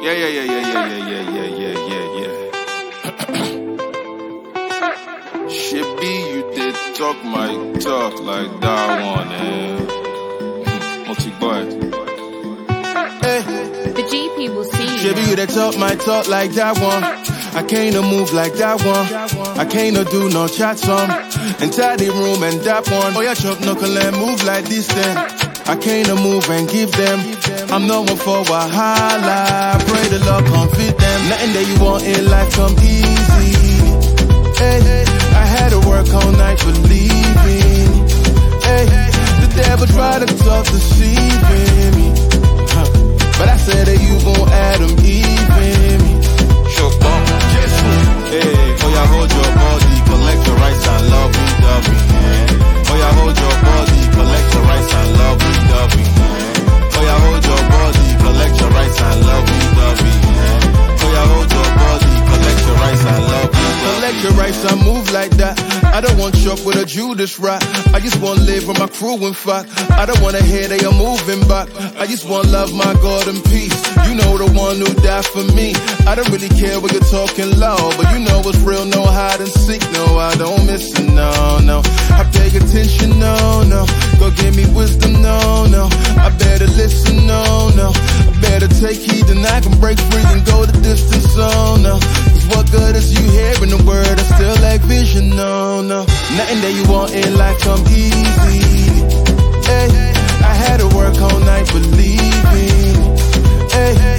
Shippy, you did talk my talk like that one, multi-boy. The GP will see you. Shippy, you did talk my talk like that one. I can't move like that one. I can't do no chat some. Enter the room and that one. Oh yeah, chop knuckle and move like this then. I can't move and give them. I'm not one for wahala. Pray the Lord comfort them. Nothing that you want in life come easy. Hey, I had to work all night believing. Hey, the devil tried to talk deceiving me. But I said that you gon' add them even me. Hey, oh yeah, hold your body, collect your rights and love me, dovey. Oh yeah, hold your body, collect your rights and love me, dovey. Oh yeah, hold your body, collect your rights and love me, dovey. Oh yeah, hold your body, collect your rights and love me, dovey. Collect your rights and move like that. I don't want you up with a Judas rap. I just want to live with my crew in fact. I don't want to hear they are moving back. I just want love, my God, and peace. You know the one who died for me. I don't really care when you're talking loud, but you know what's real, no hide and seek. No, I don't miss it, no. I pay attention, no. Go give me wisdom, no. I better listen, no. I better take heed and I can break free and go the distance, no. Cause what good is you hearing the word? I still lack vision, no. Nothing that you want in life come easy. Hey, I had to work all night believing. Hey,